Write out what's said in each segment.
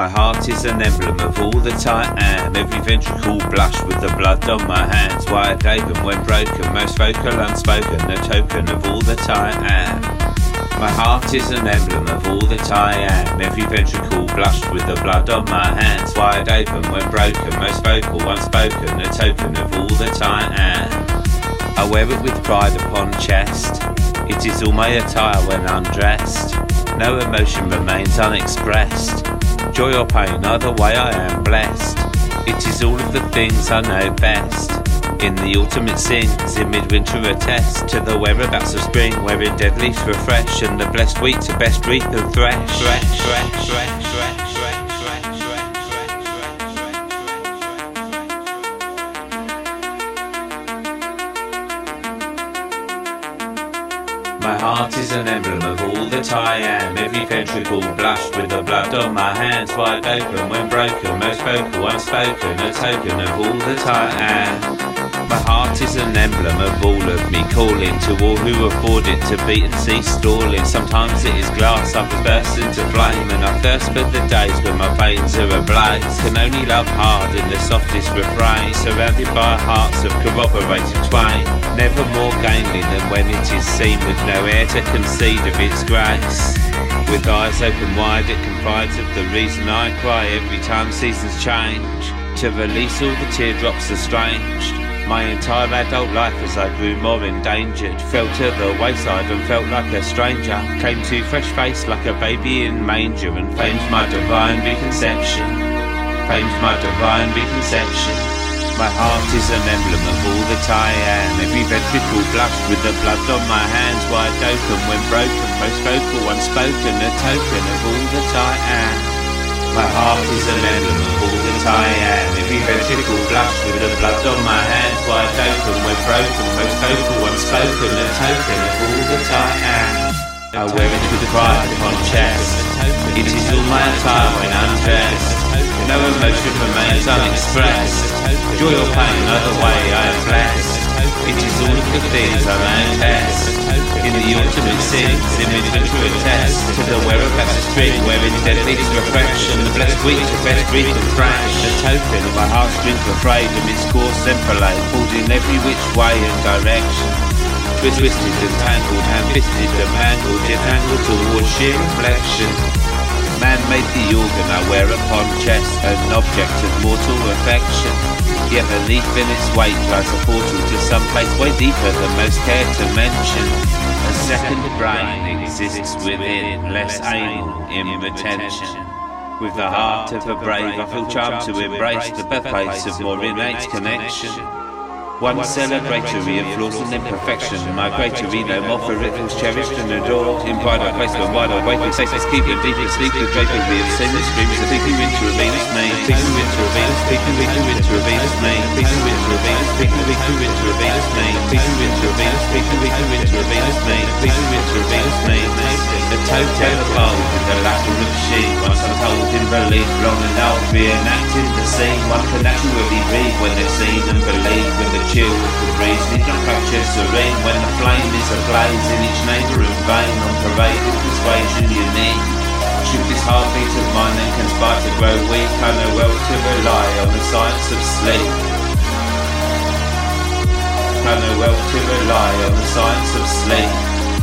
My heart is an emblem of all that I am. Every ventricle blushed with the blood on my hands. Wide open when broken, most vocal unspoken, a token of all that I am. My heart is an emblem of all that I am. Every ventricle blushed with the blood on my hands. Wide open when broken, most vocal unspoken, a token of all that I am. I wear it with pride upon chest. It is all my attire when undressed. No emotion remains unexpressed. Joy or pain, either way I am blessed. It is all of the things I know best. In the autumn it sings, in midwinter attests to the whereabouts of spring, wherein dead leaves refresh, and the blessed wheat to best reap and thresh. My heart is an emblem of all that I am. Every ventricle blushed with the blood on my hands. Wide open when broken, most vocal unspoken, a token of all that I am. My heart is an emblem of all of me, calling to all who afford it to beat and cease stalling. Sometimes it is glass, others burst into flame, and I thirst for the days when my veins are ablaze. Can only love hard in the softest refrain, surrounded by hearts of corroborated twain. Never more gainly than when it is seen, with no air to concede of its grace. With eyes open wide, it confides of the reason I cry every time seasons change, to release all the teardrops estranged. My entire adult life as I grew more endangered, fell to the wayside and felt like a stranger. Came to fresh-faced like a baby in manger, and famed my divine reconception. Famed my divine reconception. My heart is an emblem of all that I am. Every ventricle blushed with the blood on my hands. Wide open when broken, most vocal unspoken, a token of all that I am. My heart is an emblem of all that I am. Every ventricle blushed with the blood on my hands. Wide open when broken, most vocal unspoken, a token of all that I am. I wear it with pride upon chest. It is all my attire when undressed. No emotion remains unexpressed. Joy or pain, either way I am blessed. It is all of the things I may test. In the autumn it sings, in midwinter attests to the whereabouts of spring, wherein dead leaves refresh, and the blessed wheat to best reap and thrash. A token of my heartstrings were frayed amidst course and fillet, pulled in every which way and direction. Twisted and tangled, hand-fisted and mangled, yet angled towards sheer reflection. Man made the organ I wear upon chest, an object of mortal affection. Yet beneath in its weight lies a portal to some place way deeper than most care to mention. A second brain exists within, less anal in retention. With the heart of a brave I feel charmed to embrace the birthplace of more innate connection. One celebratory of flaws and imperfection, my greatery no more for it was cherished and adored. In pride I place when wide awake with faces keep it deep asleep, the drapery of seamless streams of peeking into a Venus main, peeking into a Venus, peeking into a Venus main, peeking into a Venus, peeking into a Venus main, peeking into a Venus, peeking into a Venus main, peeking into a Venus main. The totem of old with the laughter of she, once untold in belief, long enough reenacting the scene. One can naturally read when they're seen and believe, when the chill of the breeze need not capture serene, when the flame is ablaze in each neighbouring vein, on parade of persuasion unique. Should this heartbeat of mine then conspire to grow weak, I know well to rely on the science of sleep. I know well to rely on the science of sleep.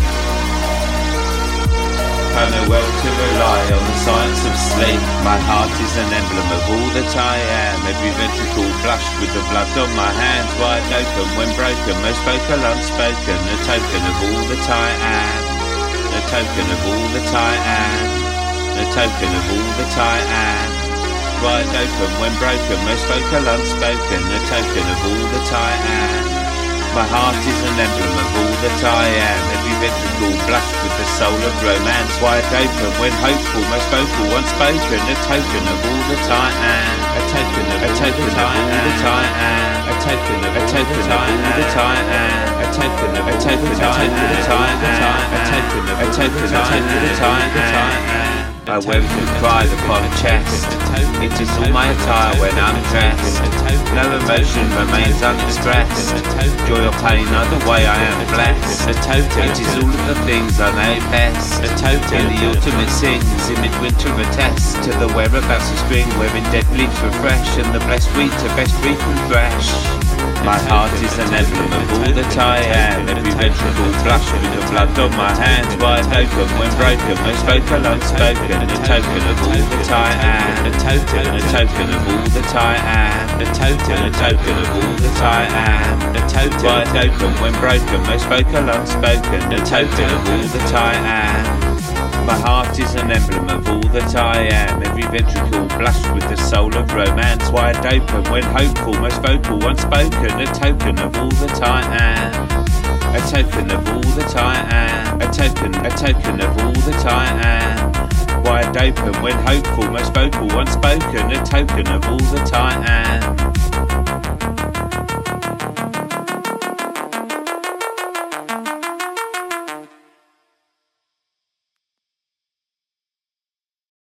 I know well to rely on the science of sleep. My heart is an emblem of all that I am. Every ventricle blushed with the blood on my hands. Wide open when broken, most vocal unspoken, a token of all that I am. A token of all that I am. A token of all that I am. Wide open when broken, most vocal unspoken, a token of all that I am. My heart is an emblem of all that I am. Every ventricle blushed with the soul of romance. Wide open when hopeful, most vocal, unspoken, a token of all that I am. A token of all that I am. A token of all that I am. A token of all that I am. A token of all that I am. A token of all that I am. I wear it with pride upon a chest. It is all my attire when I'm dressed. No emotion remains unexpressed. Joy or pain, either way I am blessed. It is all of the things I know best. In the autumn it sings, in midwinter attests to the whereabouts of spring, wherein dead leaves refresh and the blessed wheat are best reaped and fresh. My heart is an emblem of all that I am. Every ventricle flushed with the blood on my hands, wide open when broken, most vocal unspoken. A token of all that I am. A token of all that I am. A token of all that I am. A token wide open when broken, most vocal unspoken. A token of all that I am. My heart is an emblem of all that I am. Every ventricle blushed with the soul of romance, wide open when hopeful, most vocal, unspoken. A token of all that I am. A token of all that I am. A token of all that I am. Wide open when hopeful, most vocal, unspoken. A token of all that I am.